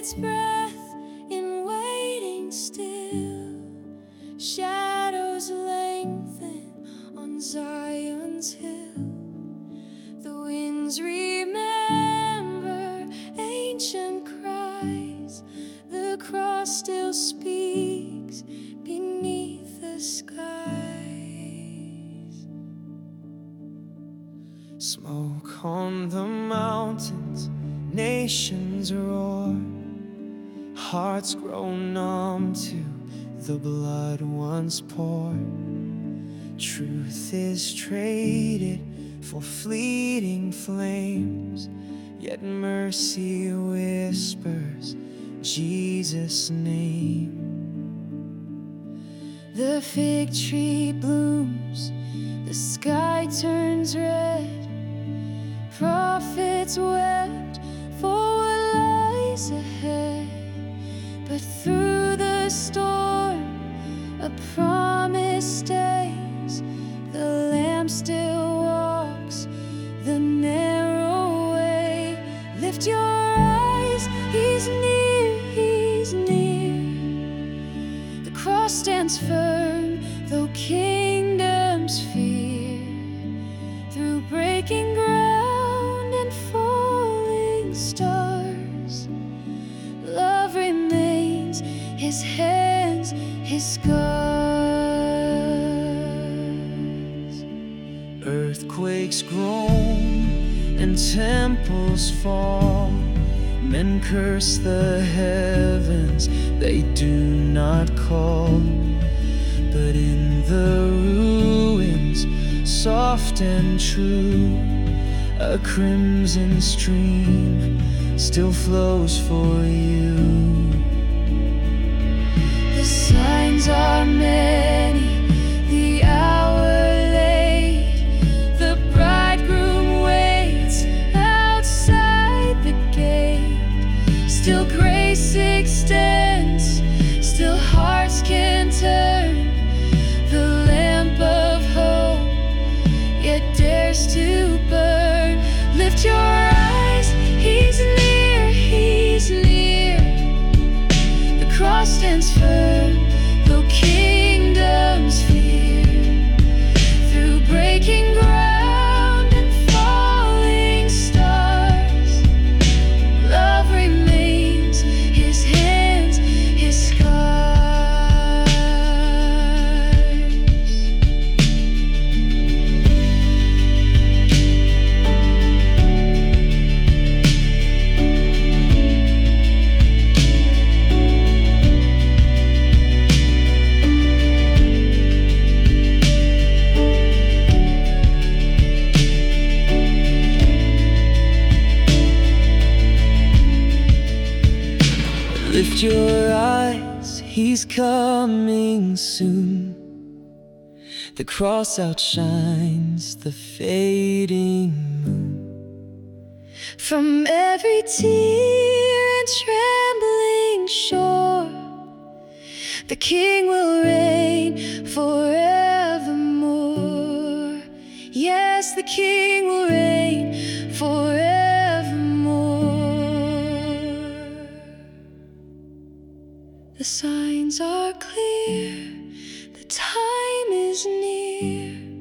its breath in waiting still. Shadows lengthen on Zion's hill. The winds remember ancient cries. The cross still speaks beneath the skies. Smoke on the mountains, nations roar. Hearts grow numb to the blood once poured. Truth is traded for fleeting flames, yet mercy whispers Jesus' name. The fig tree blooms, the sky turns red. Prophets wept for what lies ahead, but through the storm a promise stays. The Lamb still walks the narrow way. Lift your eyes, He's near, He's near. The cross stands firm, though kingdoms fear. Through breaking ground and falling stars, love remains, His hands, His scars. Earthquakes groan and temples fall. Men curse the heavens they do not call. But in the ruins, soft and true, a crimson stream still flows for you. The signs are many, the hour late. The bridegroom waits outside the gate. Still grace extends, still hearts can turn. The lamp of hope yet dares to burn. Lift your eyes, He's near, He's near. The cross stands firm, though kingdoms fear. Through breaking ground and falling stars, love remains, His hands, His scars. Lift your eyes, He's coming soon. The cross outshines the fading moon. From every tear and trembling shore, the King will reign forevermore. Yes, the King will reign forevermore. The signs are clear, the time is near.